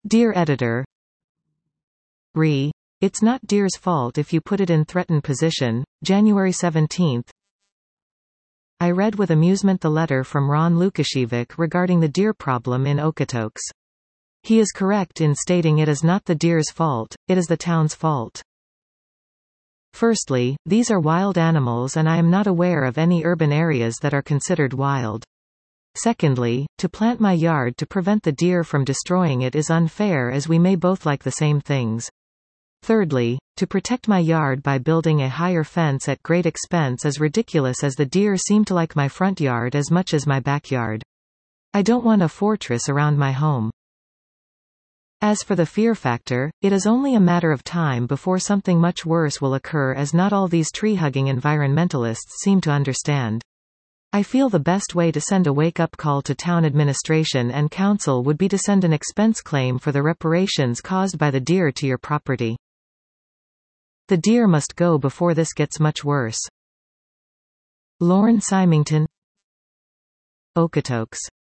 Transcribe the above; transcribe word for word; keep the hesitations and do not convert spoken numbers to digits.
Dear Editor, Re. It's not Deer's fault if you put it in threatened position. January seventeenth. I read with amusement the letter from Ron Lukasiewicz regarding the deer problem in Okotoks. He is correct in stating it is not the deer's fault, it is the town's fault. Firstly, these are wild animals and I am not aware of any urban areas that are considered wild. Secondly, to plant my yard to prevent the deer from destroying it is unfair as we may both like the same things. Thirdly, to protect my yard by building a higher fence at great expense is ridiculous as the deer seem to like my front yard as much as my backyard. I don't want a fortress around my home. As for the fear factor, it is only a matter of time before something much worse will occur as not all these tree-hugging environmentalists seem to understand. I feel the best way to send a wake-up call to town administration and council would be to send an expense claim for the reparations caused by the deer to your property. The deer must go before this gets much worse. Lorne Symington, Okotoks.